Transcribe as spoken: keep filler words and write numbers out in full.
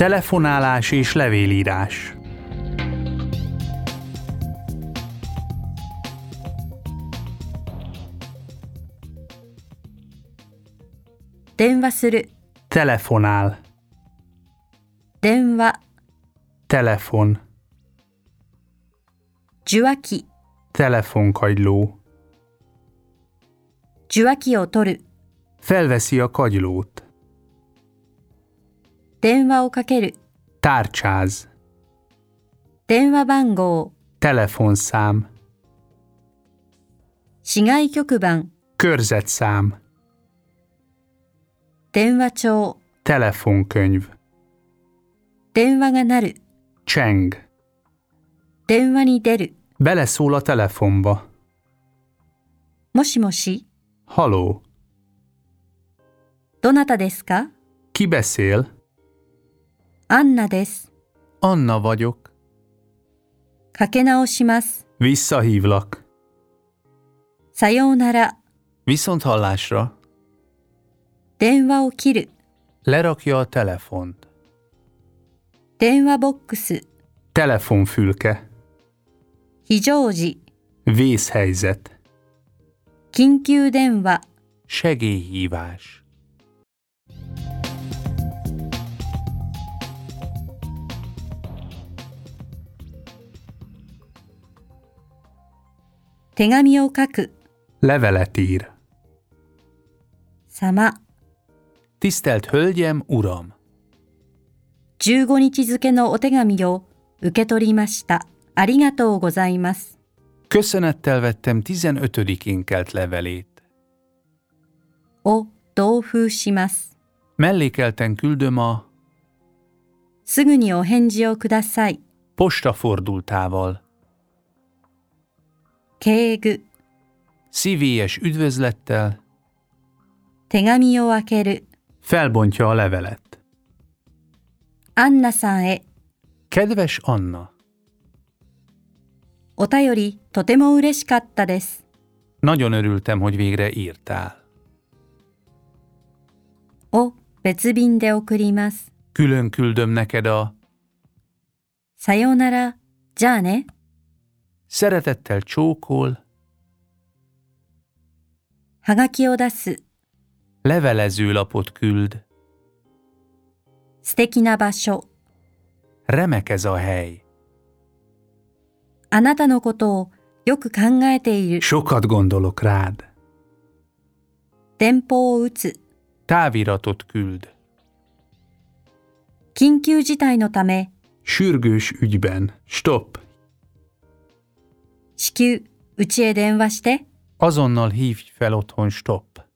Telefonálás és levélírás. 電話する Telefonál. 電話 Telefon. 受話器 Telefonkagyló. 受話器を取る Felveszi a kagylót. 電話をかける Tárcsáz. 電話番号 Telefonszám. 市外局番 Körzetszám. 電話帳 Telefonkönyv. 電話が鳴る Cseng. 電話に出る Beleszól a telefonba. もしもし Haló. どなたですか Ki beszél? アンナです Anna vagyok. かけ直します Visszahívlak. さようなら Viszont hallásra. 電話を切る Lerakja a telefont. 電話ボックス Telefonfülke. 非常時 Vészhelyzet. 緊急電話 Segélyhívás. 手紙を書く Levelet ír. 様 Tisztelt Hölgyem, Uram! じゅうごにち付のお手紙を受け取りました。ありがとうございます。 Köszönettel vettem tizenötödikén kelt levelét. を同封します。 Mellékelten küldöm a すぐにお返事をください。 postafordultával. 敬具 Szívélyes üdvözlettel 手紙を開ける felbontja a levelet. アンナさんへ Kedves Anna! お便りとても嬉しかったです。 Nagyon örültem, hogy végre írtál. を別便で送ります。 Külön küldöm neked a さようなら、じゃあね。 szeretettel csókol, はがきを出す levelezőlapot küld. 素敵な場所。 Remek ez a hely. あなたのことをよく考えている。 Sokat gondolok rád. 電報を打つ。 Táviratot küld. 緊急事態のため、 Sürgős ügyben. Stop. 至急、うちへ電話して。 Azonnal hívj fel otthon, stop.